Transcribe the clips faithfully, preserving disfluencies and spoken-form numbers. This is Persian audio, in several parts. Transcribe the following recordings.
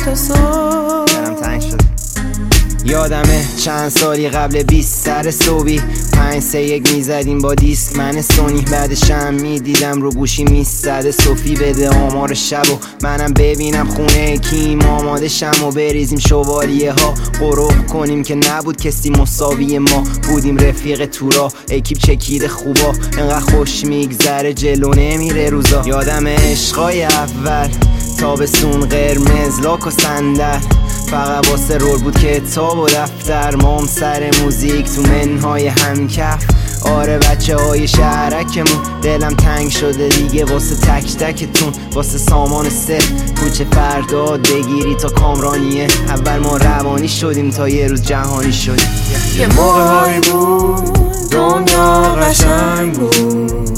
تا صبح. دلم تنگ شد. یادمه چند سالی قبل بیست سر صبحی پنج سه یک میزدیم با دیسک من سونی. بعدشم میدیدم رو گوشی میستده صوفی بده آمار شب و منم ببینم خونه کیم آماده شم و بریزیم شوالیه ها قروق کنیم که نبود کسی مساوی ما بودیم رفیق تورا اکیپ چکیده خوبا انقدر خوش میگذره جلو نمیره روزا. یادم عشقای اول تابستون قرمز لاک و صندل فقط واسه رول بود کتاب و دفتر مام سر موزیک تو منهای همکف. آره بچه های شهرکمون دلم تنگ شده دیگه واسه تک تکتون واسه سامان سه کوچه فرداد بگیری تا کامرانیه. اول ما روانی شدیم تا یه روز جهانی شدیم. یه موقع هایی بود دنیا قشنگ بود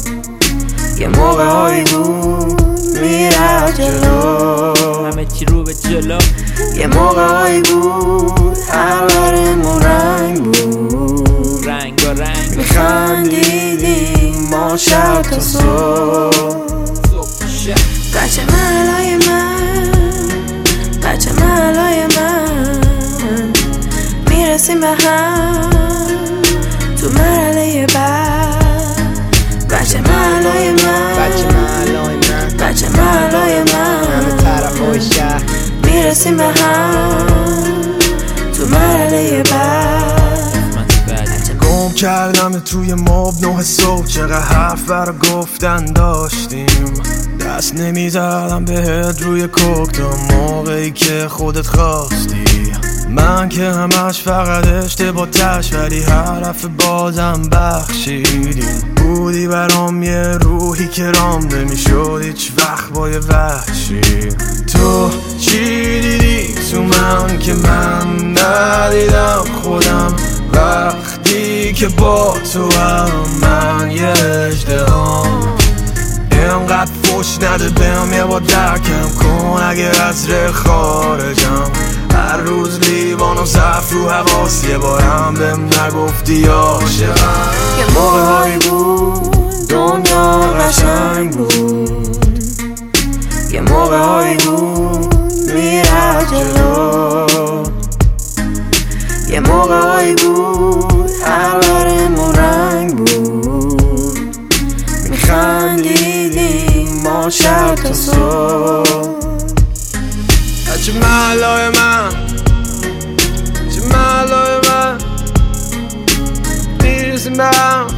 یه موقع هایی بود میره جلو همه چی رو به جلو. یه موقع هایی بود اولمون رنگ بود رنگ و رنگ میخندیدیم ما شب تا صبح. بچه محلای من بچه محلای من میرسیم به هم تو مرحله بعد. بچه محلای من بچه محلای من بچه محلای من همه طرف های شهر میرسیم به هم تو مرحله بعد. گم کردم توی ماب نه صبح چقدر حرف برا گفتن داشتیم دست نمیزدم بهت روی کوک تا موقعی که خودت خواستی. من که همش فقط اشتباه تش ولی حرف بازم بخشیدی. بودی برام یه روحی که رام نمیشد هیچ وقت با یه وحشی. تو چی دیدی تو من که من ندیدم خودم وقتی که با تو هم من یه اژدهام. اینقدر فوش نده بهم یه با درکم کن اگه از ره خارجم. هر روز لیوان و صف رو حواس یه بارم بهم نگفتی عاشقم. یه موقع هایی بود دنیا قشنگ بود یه موقع هایی بود میره جلو یه موقع هایی بود اولمون رنگ بود میخندیدیم ما شب تا صبح. بچه محلای من بچه محلای من میرسیم به هم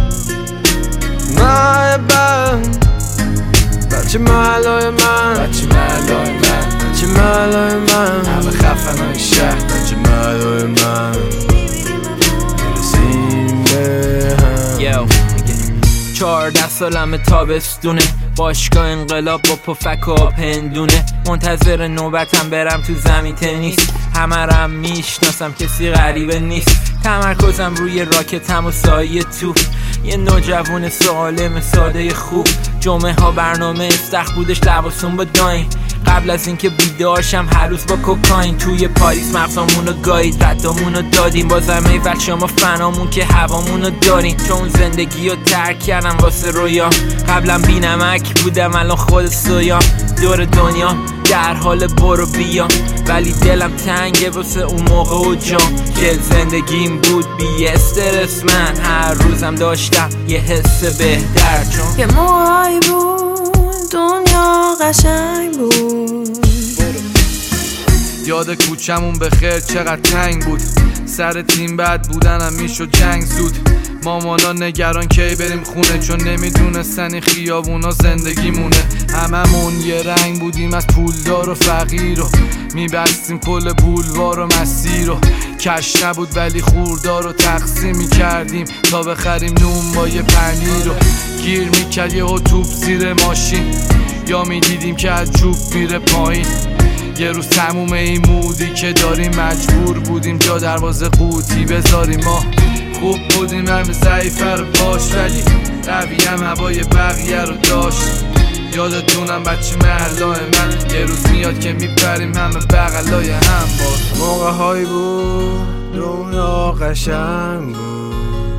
ماه بند. بچه محلای من بچه محلای من بچه محلای من همه خفن های شهر. بچه محلای من میرسیم به هم. چهارده سالم تابستونه باشگاه انقلاب با پفک و پندونه منتظر نوبتم برم تو زمین تنیس. همه رم میشناسم کسی غریبه نیست تمرکزم روی راکتم و سایه تو یه نوجوان سالم ساده خوب. جمعه ها برنامه استخ بودش لباسون با داین قبل از اینکه بیدارشم هر روز با کوکاین. توی پاریس مغزامونو گایید ردامونو دادیم بازم ای بچه ما فنامون که هوامونو داریم. چون زندگی رو ترک کردم واسه رویام قبلا بی نمک بودم الان خود سویام. دور دنیا در حال برو بیام ولی دلم تنگه واسه اون موقع و جام که زندگیم بود بی استرس. من هر روزم داشتم یه حس بهتر چون یه موقعی بود دنیا قشنگ بود. یاد کوچمون به خیر چقدر تنگ بود سر تیم بد بودنم میشد جنگ زود. مامانا نگران کی بریم خونه چون نمیدونستن این خیابونا زندگی مونه. هممون یه رنگ بودیم از پولدار و فقیر و میبستیم کل بولوار و مسیر و کش نبود ولی خوردار و تقسیم میکردیم تا بخریم نون با یه پنیر و گیر میکرد یه توپ زیر ماشین یا میدیدیم که از جوب میره پایین. یه روز تموم این مودی که داریم مجبور بودیم جا دروازه قوطی بذاریم. ما خوب بودیم همه ضعیفه رو باش ولی قویم هوای بقیه رو داشت. یادتونم بچه محلای من یه روز میاد که میبریم همه بغلای هم باز. موقع هایی بود دنیا قشنگ بود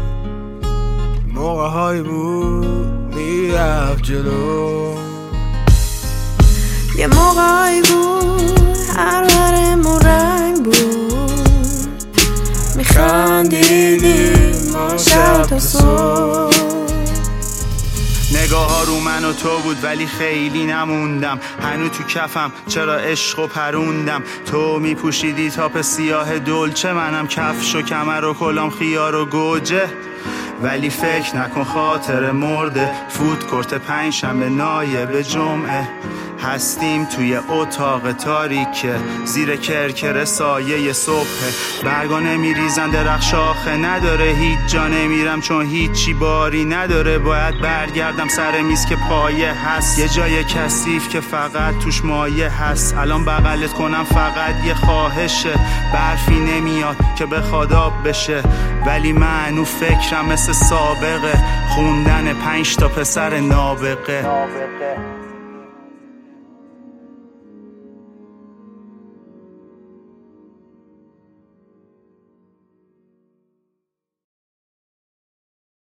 موقع هایی بود میرفت جلو یه موقعی بود هر ورمون رنگ بود، میخندیدیم ما شب تا صبح. نگاه ها رو من و تو بود ولی خیلی نموندم، هنو تو کفم چرا عشق و پروندم. تو میپوشیدی تاپ سیاه دلچه، منم کفش و کمر و کلام خیار و گوجه. ولی فکر نکن خاطر مرده، فوت کرت پنج شنبه نایب جمعه. هستیم توی اتاق تاریکه، زیر کرکر سایه صبح. برگا نمیریزن درخت شاخه نداره، هیچ جا نمیرم چون هیچی باری نداره. باید برگردم سر میز که پایه هست، یه جای کثیف که فقط توش مایه هست. الان بغلت کنم فقط یه خواهشه، برفی نمیاد که بخواد آب بشه. ولی منو فکرم مثل سابقه، خوندن پنج تا پسر نابغه.